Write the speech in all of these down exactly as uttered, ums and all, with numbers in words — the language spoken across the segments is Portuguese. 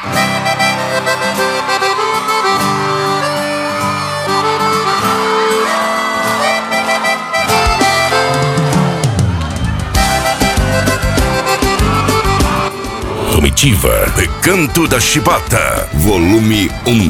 Comitiva Recanto da Chibata, volume um.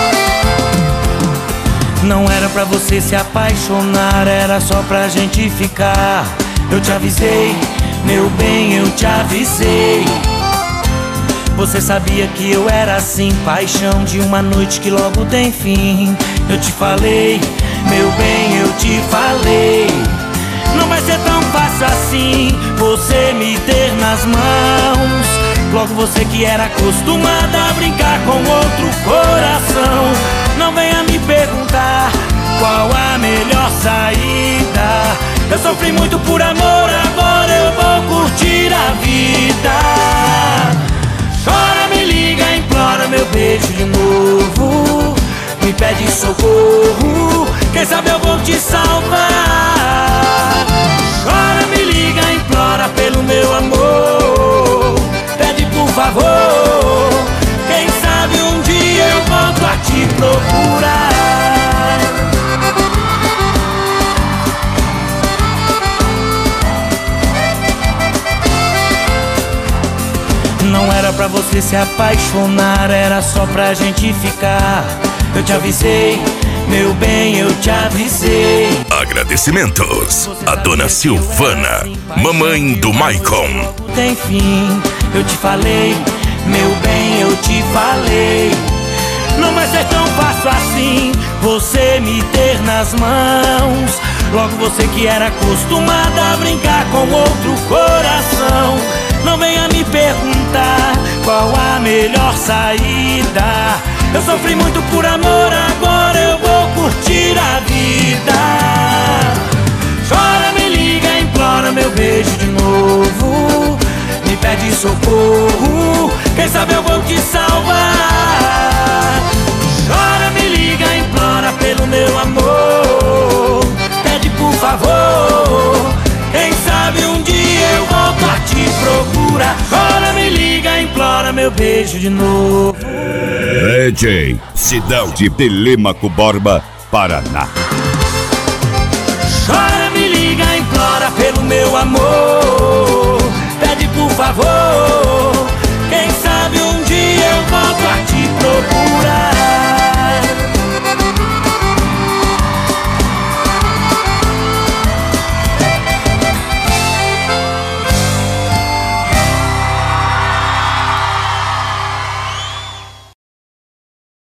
Não era pra você se apaixonar, era só pra gente ficar. Eu te avisei, meu bem, eu te avisei. Você sabia que eu era assim, paixão de uma noite que logo tem fim. Eu te falei, meu bem, eu te falei. Não vai ser tão fácil assim você me ter nas mãos. Logo você que era acostumada a brincar com outro coração. Não venha me perguntar qual a melhor saída. Eu sofri muito por amor, agora eu vou curtir a vida. Chora, me liga, implora meu beijo de novo. Me pede socorro, quem sabe eu vou te salvar. Chora, me liga, implora pelo meu amor. Pede por favor, quem sabe um dia eu volto a te procurar. Não era pra você se apaixonar, era só pra gente ficar. Eu te avisei, meu bem, eu te avisei. Agradecimentos a dona Silvana, mamãe do Maicon. Tem fim, eu te falei, meu bem, eu te falei. Não vai ser tão fácil assim você me ter nas mãos. Logo você que era acostumada a brincar com outro coração. Não venha me perguntar qual a melhor saída. Eu sofri muito por amor, agora eu vou curtir a vida. Chora, me liga, implora meu beijo de novo. Me pede socorro, quem sabe eu vou te salvar. Chora, me liga, implora pelo meu amor. Pede por favor, quem sabe um dia eu volto a te procurar. Chora, me liga, implora meu beijo de novo. D J Sidão de Telêmaco Borba, Paraná. Chora, me liga, implora pelo meu amor.